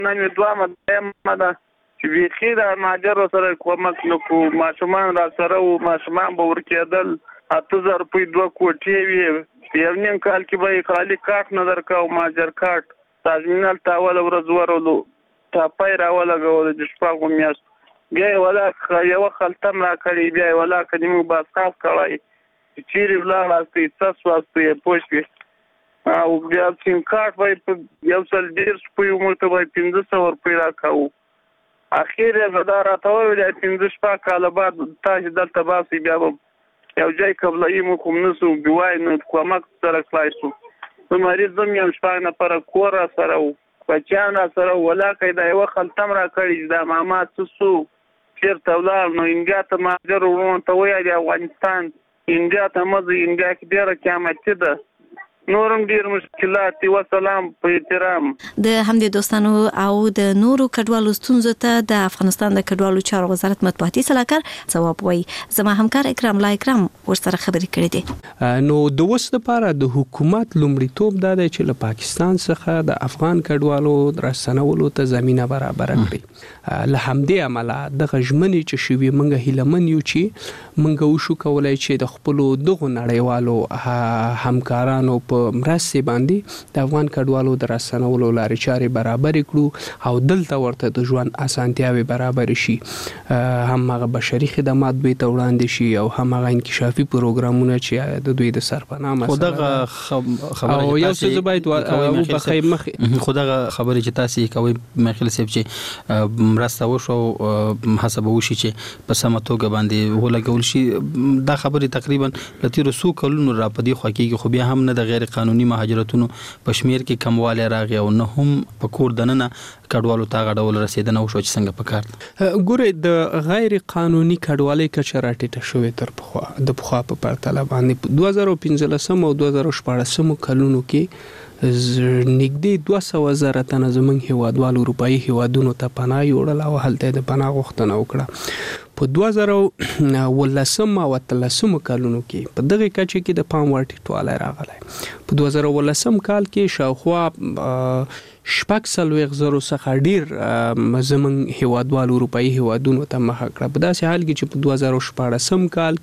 نن دوامه ده چې بیخي د مهاجرو سره کومک نکو ماشومان را سره او ماشومان به ورکېدل 8000 روپۍ 2 کوټې وي یو نیم کال کې به خالي کارت نه درکاو مهاجر کارت تازمینال تاول ورځ ورولو ټاپای راولګول د شپږو میاشتو بیا ولا یو خلطم را کړی بیا ولا کدیمو باساف کړای چیرې ولاړاستي تاسو واسطه پوښتې او بیا سیم کارت وای په یو ځل ډیر سپیو مرته وای 1500 روپۍ راکاو اخیر زه راته ویل 15 کاله بعد تاسو دلته باسي بیا یو ځای قبلای مو کوم نسو بوای نو کومک سره خلاصو نو مریض زم یم شپږ نفر کور سره بچیان سره ولا کیدا یو خلطم را کړی دا ماما تاسو چیرته ولر نو انډیا ته ماجر ورون ته وای د افغانستان انډیا ته مزه انډیا کې ډیره قیامت ده نورم ډیر مشکلات او سلام په احترام د همدې دوستانو او د نورو کډوالو ستونزو ته د افغانستان د کډوالو چارو وزارت مطبوعاتي صلاحکار ځواب وایي زما همکار اکرام لا اکرام ورسره خبرې کړې دي نو د اوس لپاره د حکومت لومړیتوب دا دی چې له پاکستان څخه د افغان کډوالو راستنولو ته زمينه برابر کړي له همدې عمله د غژمنې چې شوی منګه هیلمن یو چې منګه وشو کولای چې د خپل دغه نړیوالو همکارانو په مرستې باندې د افغان کډوالو د راستنولو لارې چارې برابر کړو او دلته ورته د ژوند اسانتیاوي برابر شي هم هغه بشري خدمات به ته وړاندې شي او هم هغه انکشافي پروګرامونه چې د دوی د سرپناه مسله خبره او یو څه باید او بخیر مخ خدغه خبره چې تاسو کوي مخکله سیب چې مرسته وشو حساب وشي چې په سم توګه باندې ولګول شي دا خبره تقریبا لتیر سو کلونو را پدې خو کې خو بیا هم نه د غیر قانوني مهاجرتونو په شمیر کې کمواله راغی او نه هم په کور دننه کډوالو ته غډول رسیدنه وشو چې څنګه پکار ګوره د غیر قانوني کډوالۍ کچه راټیټه شوې تر پخوا د پخوا په پرتله باندې 2015 او 2014 کلونو کې نږدې 200,000 تنه زموږ هیوادوالو اروپایي هیوادونو ته پناه یوړل او هلته د پناه غوښتنه وکړه په 2013 او 13 کلونو کې په دغه کچه کې د پام وړ ټیټوالی راغلی په 2013 کال کې شاوخوا 4,000 څخه ډیر زموږ هیوادوالو اروپایي هیوادونو ته مخه کړه په داسې حال کې چې په 2014 کال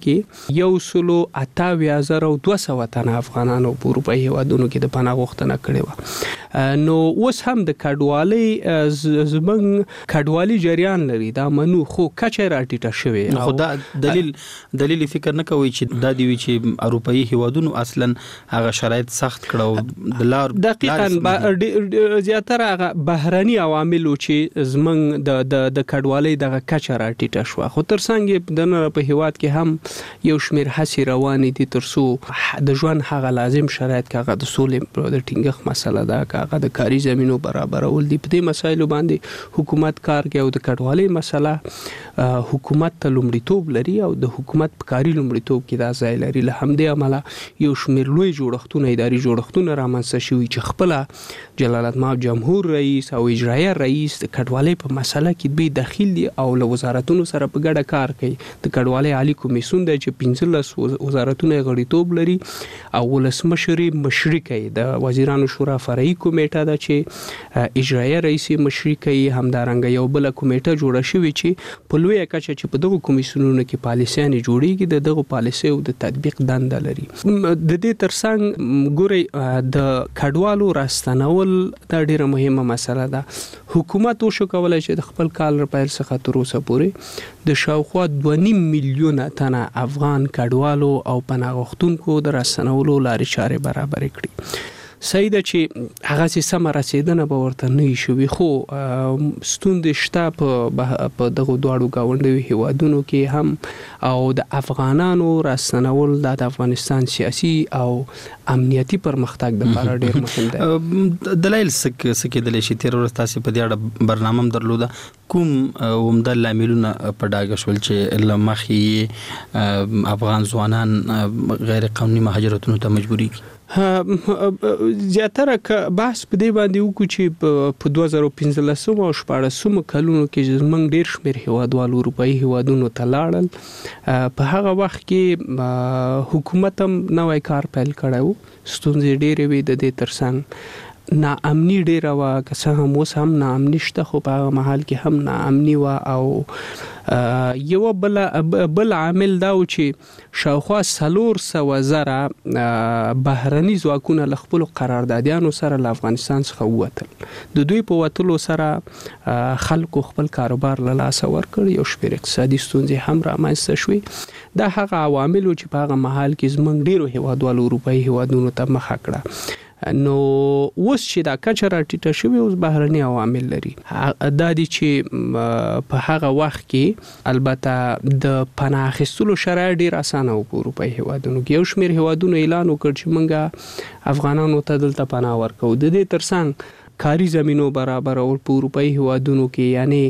کې 1,28,200 تنه افغانانو په اروپایي هیوادونو کې د پناه غوښتنه کړې وه نو اوس هم د کډوالۍ زموږ کډوالي جریان لري دا منو خو کچه راټیټه شوې خو دا دلیل فکر نه کوي چې دا دی چې اروپایي هیوادونو اصلا هغه شرایط سخت کړو د لار دقیقاً زیاتره هغه بهراني عوامل چې زمنګ د کډوالۍ دغه کچه راټیټه شو خو ترڅنګ د په هیواد کې هم یو شمیر هڅې روانې دي ترڅو د ژوند هغه لازم شرایط کاغه د سولې د ټینګښت مسله ده کاغه د کاري زمينو برابرول دي په دې مسایلو باندې حکومت کار کوي او د کډوالۍ مسله حکومت ته لومړیتوب لري او د حکومت په کاري لومړیتوب کې دا ځای لري له همدې عمله یو شمیر لوی جوړښتونه اداري جوړښتونه رامنځته شوي چې خپل جلالت مآب جمهور رئیس او اجرایه رئیس د کډوالۍ په مسله کې به داخل دي او له وزارتونو سره په ګډه کار کوي د کډوالۍ عالی کمیسیون دی چې 15 وزارتونه غړیتوب لري او ولسمشر مشري کوي د وزیرانو شورا فرعي کمیټه ده چې اجرایه رئیس مشري کوي همدارنګه یو بل کمیټه جوړه شوې چې په لوی کچه چې په دغه کمیسیونونو کې پالیسیانې جوړیږي دغه پالیسي او د تطبیق دنده لري د دې ترڅنګ ګوري د کډوالو راستنول دا ډیره مهمه مسله ده حکومت وشو کولای چې د خپل کال پیل څخه تر اوسه پورې د شاوخوا 2.5 میلیونه تنه افغان کډوالو او پناه غوښتونکو د راستنولو لارې چارې برابر کړي صحیح ده چې هغه سم رسیدنه به ورته نه شوي خو ستوندې شته په دغه دواړو گاونډیو هیوادونو کې هم او د افغانانو راستنول د افغانستان سیاسي او امنیتي پرمختګ لپاره ډیر مهم دی دلایل سکه د لشي تیر ورځ تاسو په دې اړه برنامه درلوده کوم عمده لاملونه په ډاګه شول چې لمخې افغان ځوانان غیر قانوني مهاجرتونو ته مجبوري زیاتره بحث په دې باندې وکړو چې په 2015 او 14 کلونو کې زمونږ ډیر شمیر هیوادوالو اروپایي هیوادونو ته لاړل په هغه وخت کې حکومت هم نوې کار پیل کړو ستونزې ډېرې وې د دې ترڅنګ ناامني ډیره وا که څه هم اوس هم ناامني شته خو په هغه محل کې هم ناامني وا او یو بل عامل دا و چې شاوخوا 400,000 بهرني ځواکونه له خپلو قراردادیانو سره له افغانستان څخه ووتل د دوی په وتلو سره خلکو خپل کاروبار له لاسه ورکړ یو شمېر اقتصادي ستونزې هم رامنځته شوې دا هغه عوامل چې په هغه محل کې زموږ ډیرو هیوادوالو اروپایي هیوادونو ته مخه کړه نو اوس چې دا کچه راټیټه شوې اوس بهرني عوامل لري دا دي چې په هغه وخت کې البته د پناه اخیستلو شرایط ډیر اسانه وو په اروپایي هیوادونو کې یو شمېر هیوادونو اعلان وکړ چې موږ افغانانو ته دلته پناه ورکوو د دې ترڅنګ کاری زمینو برابرول په اروپایي هیوادونو کې یعنی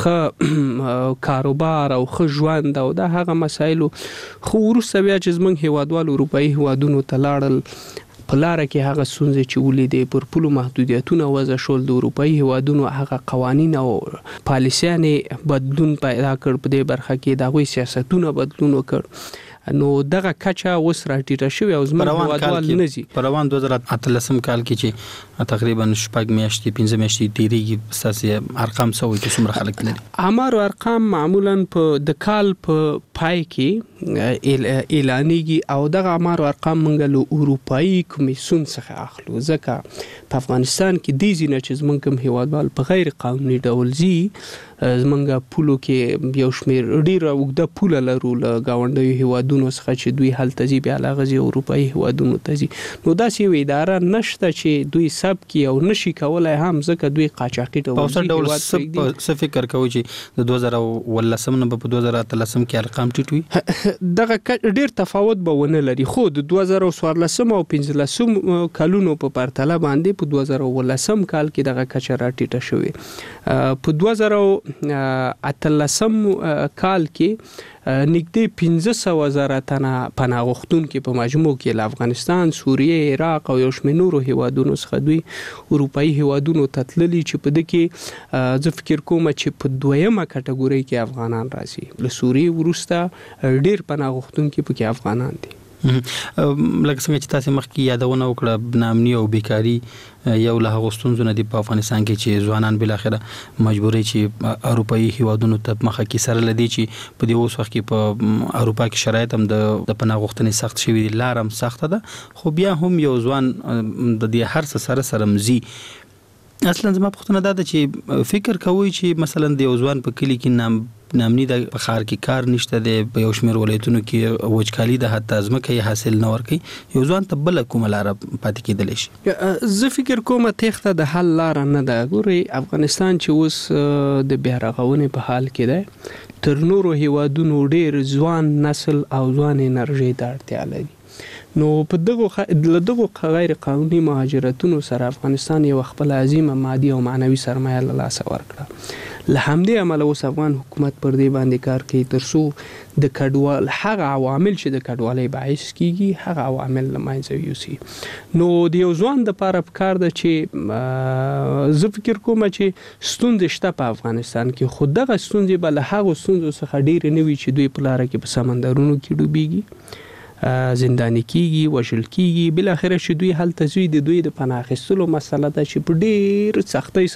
ښه کاروبار او ښه ژوند او دا هغه مسایلو خو وروسته بیا چې زموږ هیوادوال اروپایي هیوادونو ته لاړل په لاره کې هغه ستونزې چې ولیدې پر پولو محدودیتونه وضع شول د اروپایي هیوادونو هغه قوانین او پالیسیانې بدلون پیدا کړ په دې برخه کې د هغوی سیاستونه بدلون وکړ نو دغه کچه اوس راټیټه شوې او زموږ هیوادوال نه ځي په روان 2018 کال کې چې تقریبا 6 میاشتې 15 میاشتې تیریږي ستاسو ارقام څه چې څومره خلک لري امر ارقام معمولا په د کال په پای کې اعلانېږي او دغه امر ارقام موږ له اروپایي کمیسیون څخه اخلو ځکه په افغانستان کې د ځینې چې زموږ کوم هیوادوال په غیر قانوني ډول ځي زمونږ پولو کې یو شمېر ډیره اوږده پوله لرو له ګاونډیو هیوادونو څخه چې دوی هلته ځي بیا له هغه ځي اروپایي هیوادونو ته ځي نو داسې یوه اداره نشته چې دوی ثبت کړي او نشي کولی هم ځکه دوی قاچاقي ډول په څه ډول څه فکر کوئ چې د 2018 نه په 2013 کې ارقام ټیټ وي دغه ډیر تفاوت به ونه لري خو د 2014 او 15 کلونو په پرتله باندې په 2018 کال کې دغه کچه راټیټه شوې په 2018 کال کې نږدې 15,000 تنه پناه غوښتونکي په مجموع کې له افغانستان، سوریه، عراق او یو شمېر نورو هیوادونو څخه دوی اروپایي هیوادونو ته تللي چې په دې کې زه فکر کوم چې په دویمه کټګورۍ کې افغانان راځي له سوریې وروسته ډیر پناه غوښتونکي پکې افغانان دي لکه څنګه چې تاسو مخکې یادونه وکړه ناامني او بیکاری یو له هغو ستونزو نه دي په افغانستان کې چې ځوانان بالاخره مجبوري چې اروپایي هیوادونو ته مخه کې سره لدی چې په دې اوس وخت کې په اروپا کې شرایط هم د پناه غوښتنې سخت شوي دي لار هم سخته ده خو بیا هم یو ځوان د دې هر څه سره مزي اصلا زما پوښتنه دا ده چې فکر کوئ چې مثلا د یو ځوان په کلی کې نامني د ښار کې کار نشته دی په یو شمېر ولایتونو کې وچکالي ده حتی ځمکه یې حاصل نه ورکوي یو ځوان ته بله کومه لاره پاتې کېدلی شي زه فکر کوم تېښته د حل لاره نه ده ګورئ افغانستان چې اوس د بیارغونې په حال کې دی تر نورو هیوادونو ډېر ځوان نسل او ځوان انرژي ته اړتیا لري نو په دغو غیر قانوني مهاجرتونو سره افغانستان یو خپل عظیمه مادي او معنوي سرمایه له لاسه ورکړه له همدې امله اوس افغان حکومت پر دې باندې کار کوي ترڅو د کډوال هغه عوامل چې د کډوالۍ باعث کیږي هغه عوامل له منځه یوسي نو د یو ځوان دپاره پکار ده چې زه فکر کوم چې ستونزې شته په افغانستان کې خو دغه ستونزې به له هغو ستونزو څخه ډېرې نه وي چې دوی په لاره کې په سمندرونو کې ډوبېږي زنداني کیږي وژل کیږي بل اخر چې دوی هلته ځي د دوی د پناه اخیستلو مسله ده چې په ډېر سختۍ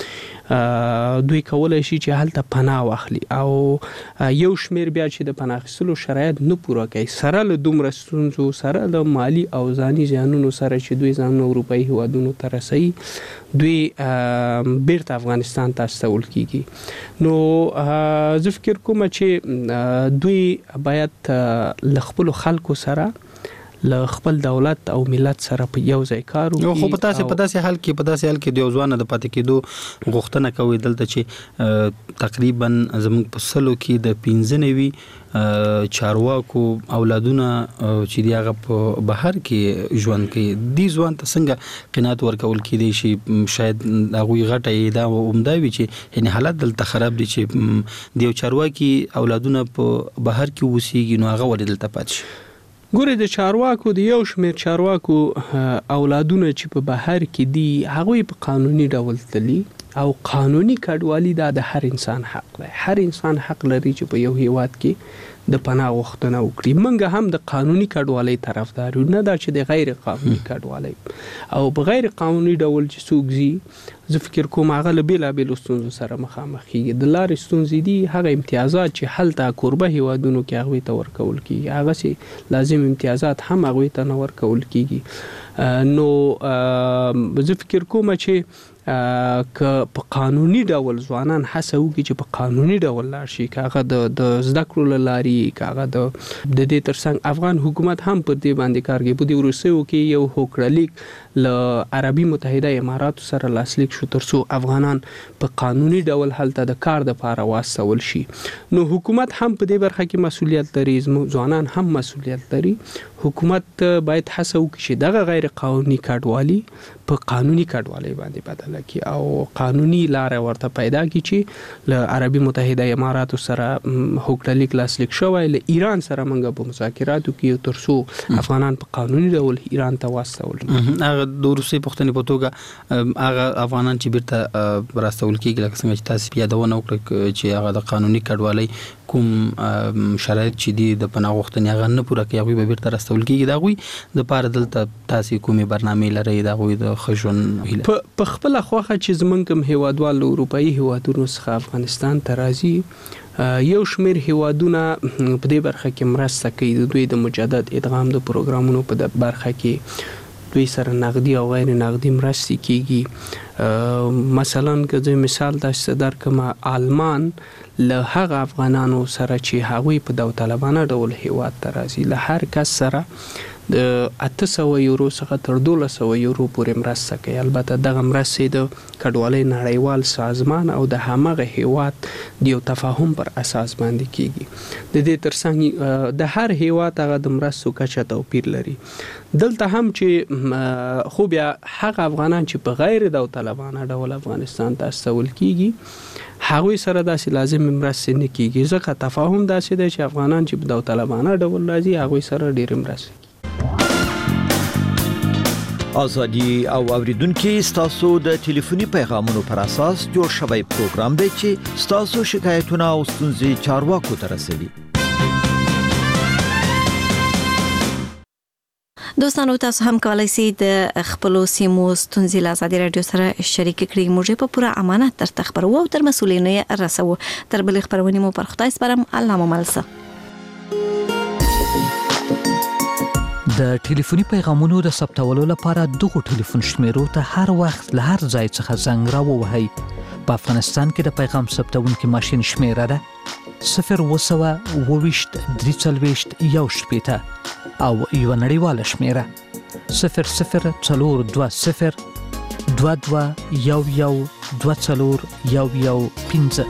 سره دوی کولای شي چې هلته پناه واخلي او یو شمېر بیا چې د پناه اخیستلو شرایط نه پوره کوي سره له دومره ستونزو سره له مالي او ځاني زیانونو سره چې دوی ځانونه اروپایي هیوادونو ته رسوي دوی بیرته افغانستان ته استول کیږي نو زه فکر کوم چې دوی باید له خپلو خلکو سره له خپل دولت او ملت سره په یو ځای کار وکړي خو په داسې حال کې د یو ځوان د پاتې کېدو غوښتنه کوي دلته چې تقریبا زموږ په سلو کې د 95 چارواکو اولادونه چې دی هغه په بهر کې ژوند کوي دی ځوان ته څنګه قناعت ورکول کېدی شي شاید هغوی غټه دا عمده وي چې یعنی حالت دلته خراب دي چې د یو چارواکي اولادونه په بهر کې اوسېږي نو هغه ولې دلته پاتې شي ګورې د چارواکو د یو شمېر چارواکو اولادونه چې په بهر کې دي هغوی په قانوني ډول تلي او قانوني کډوالي دا د هر انسان حق دی. هر انسان حق لري چې په یو هیواد کې د پناه غوښتنه وکړي. موږ هم د قانوني کډوالۍ طرفدار یو، نه دا چې د غیر قانوني کډوالۍ. او په غیر قانوني ډول چې څوک ځي، زه فکر کوم هغه له بیلابیلو ستونزو سره مخامخ کیږي. د لارې ستونزې دي، هغه امتیازات چې هلته کوربه هیوادونو کې هغوی ته ورکول کیږي، هغه سي لازم امتیازات هم هغوی ته نه ورکول کیږي. نو زه فکر کوم چې که په قانوني ډول ځوانان هڅه وکړي چې په قانوني ډول لاړ شي، کاغه د زده کړو له لارې، کاغه د دې ترڅنګ افغان حکومت هم پر دې باندې کار کوي. په دې وروستیو کې یو هوکړلیک له عربي متحده اماراتو سره لاسلیک شو ترڅو افغانان په قانوني ډول هلته د کار لپاره واستول شي. نو حکومت هم په دې برخه کې مسؤلیت لري، ځوانان هم مسؤلیت لري. حکومت باید هڅه وکړي چې دغه غیر قانوني کډوالي په قانوني کډوالۍ باندې بدله کړي او قانوني لارې ورته پیدا کړي چې له عربي متحده اماراتو سره هوکړلیک لاسلیک شوی، له ایران سره موږ په مذاکراتو کې ترڅو افغانان په قانوني ډول ایران ته واستول. هغه د روسي پښتنې په توګه هغه افغانان چې بیرته راستول کېږي، لکه څنګه چې تاسو یادونه وکړه چې هغه د قانوني کډوالۍ کوم شرایط چې دي د پناه غوښتنې هغه نه پوره کوي، هغوی به بیرته راستول کېږي. د هغوی دپاره دلته تاسې کومې برنامې لرئ د هغوی د ښه ژوند هیله؟ په خپله خوښه چې زموږ کوم هیوادوال له اروپایي هیوادونو څخه افغانستان ته راځي، یو شمېر هیوادونه په دې برخه کې مرسته کوي. د دوی د مجدد ادغام د پروګرامونو په برخه کې دوی سره نقدي او غیر نقدي مرستې کیږي. مثلا که زه مثال تاسو درکړم، آلمان له هغه افغانانو سره چې هغوی په داوطلبانه ډول هیواد ته راځي، له هر کس سره د 800 یورو څخه تر 1200 یورو پورې مرسته کوي. البته دغه مرستې د کډوالۍ نړیوال سازمان او د همغه هیواد د یو تفاهم پر اساس باندې کیږي. د دې ترڅنګ د هر هیواد هغه د مرستو کچه توپیر لري. دلته هم چې خو بیا هغه افغانان چې په غیر داوطلبانه ډول افغانستان ته استول کیږي، هغوی سره داسې لازم مرستې نه کیږي، ځکه تفاهم داسې دی چې افغانان چې په داوطلبانه ډول راځي هغوی سره ډېرې مرستې کیږي. ازادي او اوریدونکو ستاسو د ټلیفوني پیغامونو پر اساس جوړ شوی پروګرام دی چې ستاسو شکایتونه او ستونزې چارواکو ته رسوي. دوستانو، تاسو هم کولای شئ د خپل سیمو ستونزې له ازادي رادیو سره شریک کړئ. موږ په پوره امانت درته خبرو او تر مسؤلینو رسو. تر بل خبرونه مو پر خدای سپارم. الله مو ملسه. د ټلیفوني پیغامونو د ثبتولو لپاره دغه ټلیفون شمیرو ته هر وخت له هر ځای څخه زنګ راووهئ. په افغانستان کې د پیغام ثبتونکي ماشین شمیره ده 0202341 او یو نړیواله شمیره 002022112415.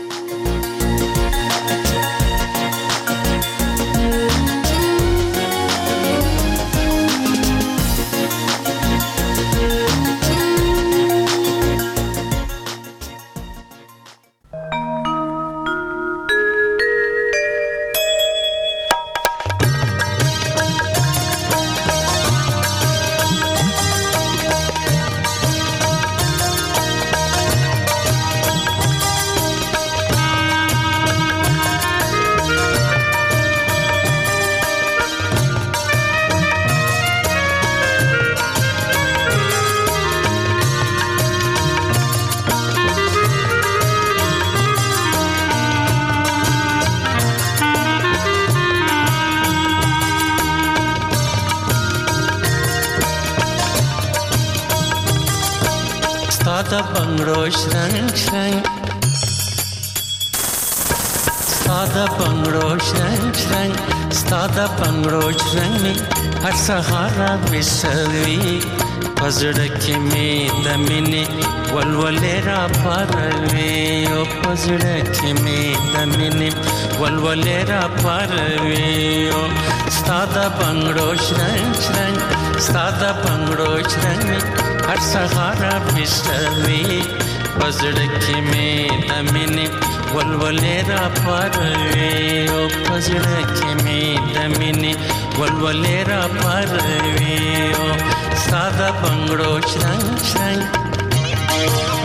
Stada bangro shrang shrang, stada bangro shrang shrang, stada bangro shrang me har sahara bisavi, pazda ke me damine walwalera parve, o pazda ke me damine walwalera parve, o stada bangro shrang shrang, stada bangro shrang me har sahara bisavi, pazda ke me damine walwalera parve, o pazda ke me damine walwalera parve, o sada bangro shrang shrang.